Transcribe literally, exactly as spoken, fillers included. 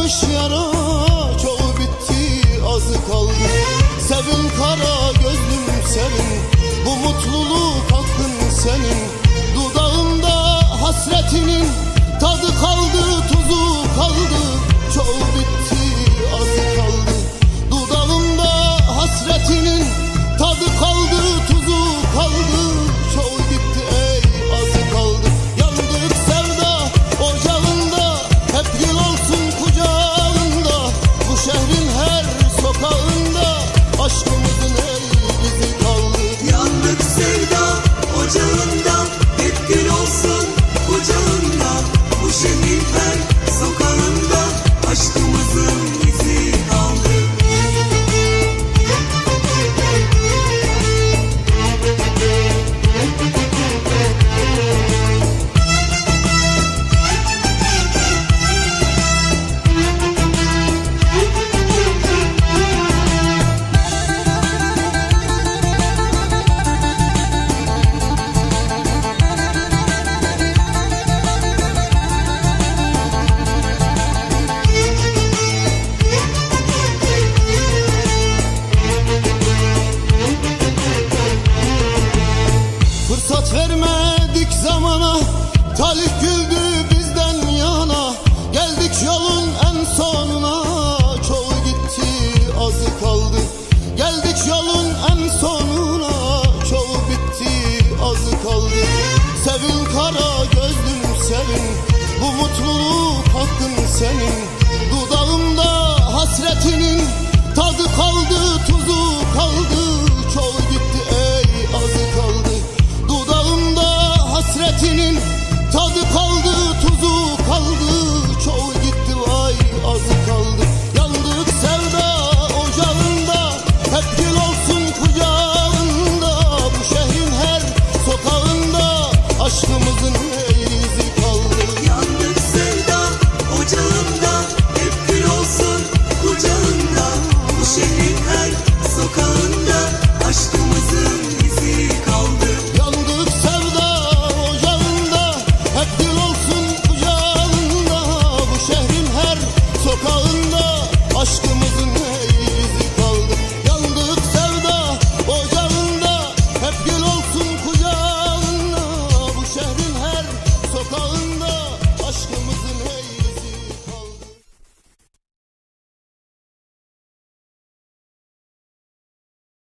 açmış yara, çoğu bitti azı kaldı. Sevin kara gözlüm sevin, bu mutluluk hakkın senin. Dudağımda hasretinin tadı kaldı, tuzu kaldı. Çoğu bitti azı kaldı. Dudağımda hasretinin tadı kaldı, tuzu kaldı. Çoğu gitti ey azı kaldı. Yandık sevda ocağında, hep yıl olsun kucağında. Bu şehrin her sokağında aşkımızın ey izi kaldı. Yandık sevda ocağında, hep gül olsun kucağında. Bu şehrin her sokağında aşkımızın izi kaldı. Fırsat vermedik zamana, talih güldü bizden yana. Geldik yolun en sonuna, çoğu gitti azı kaldı. Geldik yolun en sonuna, çoğu bitti azı kaldı. Sevin kara gözlüm sevin, bu mutluluk hakkın senin.